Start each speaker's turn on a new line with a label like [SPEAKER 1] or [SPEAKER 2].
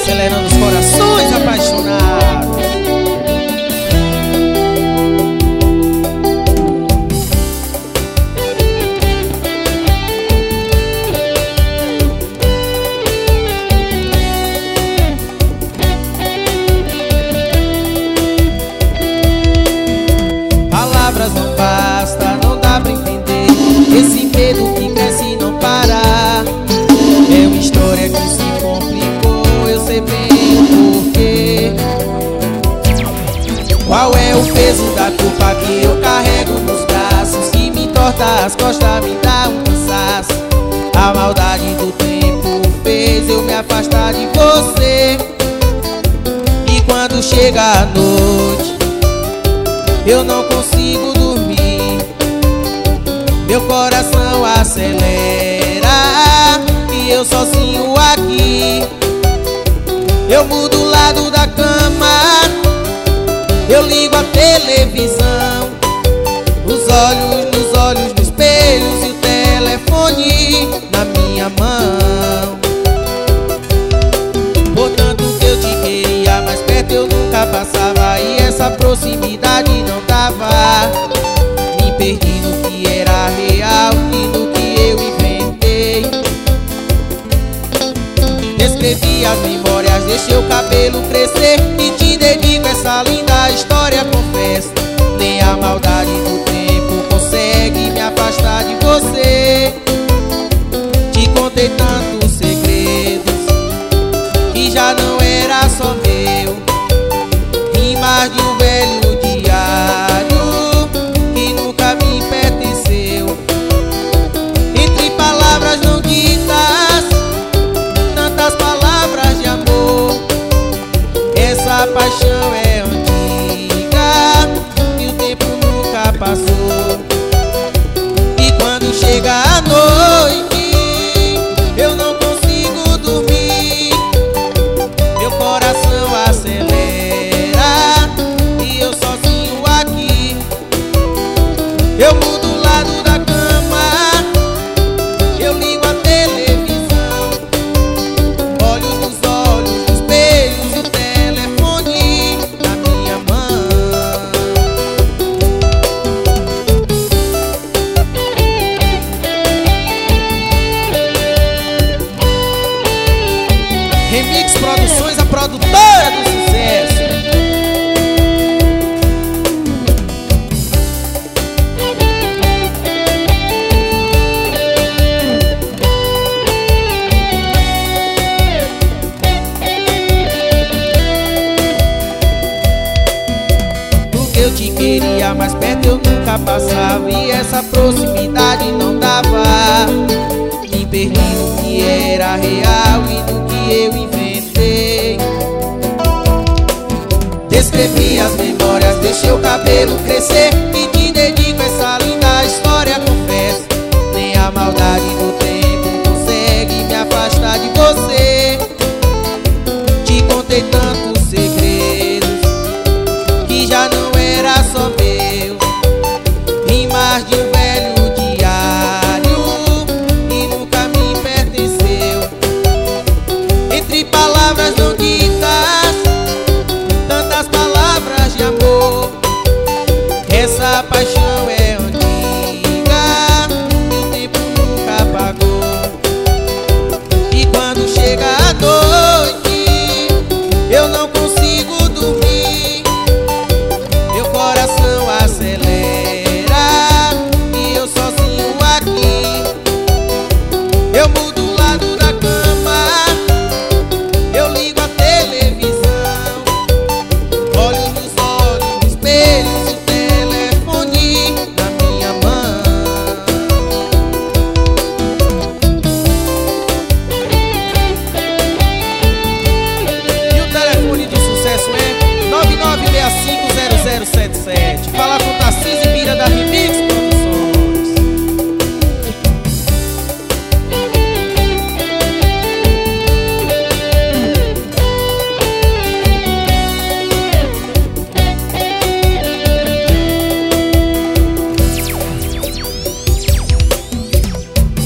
[SPEAKER 1] acelerando os corações apaixonados. Palavras não basta, não dá pra entender esse medo que cresce e não para. É uma história que se complicou, eu sei bem o porquê. Qual é o peso da culpa que eu carrego nos braços, que me entorta as costas, me dá um cansaço. A maldade do tempo fez eu me afastar de você. E quando chega a noite, eu não consigo dormir, meu coração acelera e eu sozinho aqui. Eu mudo o lado da cama, eu ligo a televisão, os olhos nos olhos no espelho e o telefone na minha mão. Portanto que eu te queria mais perto, eu nunca passava, e essa proximidade não dava. Me perdi no que era real e no que eu inventei. Escrevi as memórias, deixei o cabelo crescer e te dedico essa linda história, confesso. Nem a maldade do tempo consegue me afastar de você. Te contei tantos segredos que já não era só meu, rimas de um velho diário que nunca me pertenceu. Entre palavras não ditas, tantas palavras de amor. Essa paixão é antiga e o tempo nunca passou. E quando chega a noite, eu não consigo dormir, meu coração acelera e eu sozinho aqui. Eu mudo o lado da cama, eu ligo a televisão, olhos nos olhos, nos beijos e o telefone na minha mão. Remix Produções, a produtora do sucesso. Porque eu te queria mais perto, eu nunca passava, e essa proximidade não dava. Me perdi no que era real e no que eu inventei. Descrevi as memórias, deixei o cabelo crescer e te dedico essa linda história, confesso. Nem a maldade